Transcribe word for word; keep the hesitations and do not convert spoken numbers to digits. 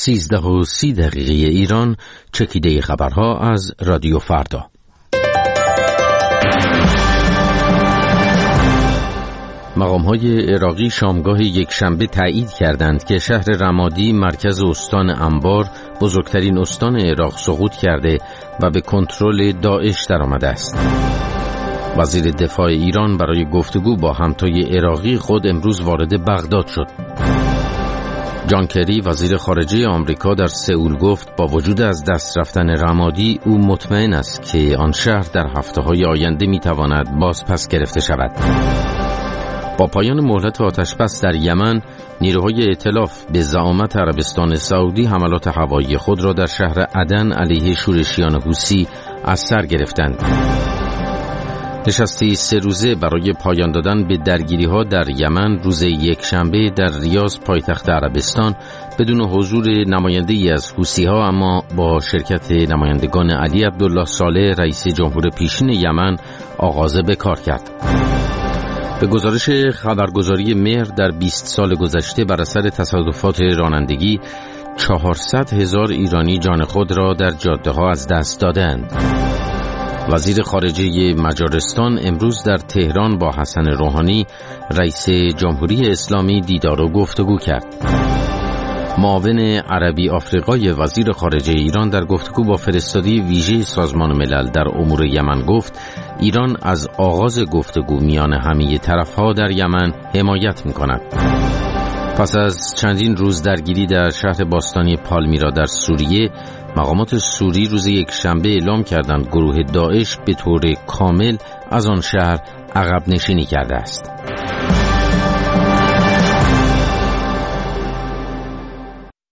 سیزده و سی دقیقه ایران، چکیده خبرها از رادیو فردا. مقام‌های عراقی شامگاه یکشنبه تایید کردند که شهر رمادی مرکز استان انبار، بزرگترین استان عراق، سقوط کرده و به کنترل داعش درآمده است. وزیر دفاع ایران برای گفتگو با همتای عراقی خود امروز وارد بغداد شد. جان کری وزیر خارجه آمریکا در سئول گفت با وجود از دست رفتن رمادی او مطمئن است که آن شهر در هفته‌های آینده می‌تواند باز پس گرفته شود. با پایان مهلت آتش‌بس در یمن، نیروهای ائتلاف به زعامت عربستان سعودی حملات هوایی خود را در شهر عدن علیه شورشیان حوثی از سر گرفتند. نشستی سه روزه برای پایان دادن به درگیری‌ها در یمن روز یکشنبه در ریاض پایتخت عربستان بدون حضور نماینده‌ای از حوثی‌ها اما با شرکت نمایندگان علی عبدالله صالح رئیس جمهور پیشین یمن آغاز به کار کرد. به گزارش خبرگزاری مهر در بیست سال گذشته بر اثر تصادفات رانندگی چهارصد هزار ایرانی جان خود را در جاده‌ها از دست دادند. وزیر خارجه مجارستان امروز در تهران با حسن روحانی رئیس جمهوری اسلامی دیدار و گفتگو کرد. معاون عربی آفریقای وزیر خارجه ایران در گفتگو با فرستاده ویژه سازمان ملل در امور یمن گفت ایران از آغاز گفتگو میان همه طرف‌ها در یمن حمایت می‌کند. پس از چندین روز درگیری در شهر باستانی پالمیرا در سوریه، مقامات سوری روز یکشنبه اعلام کردند گروه داعش به طور کامل از آن شهر عقب نشینی کرده است.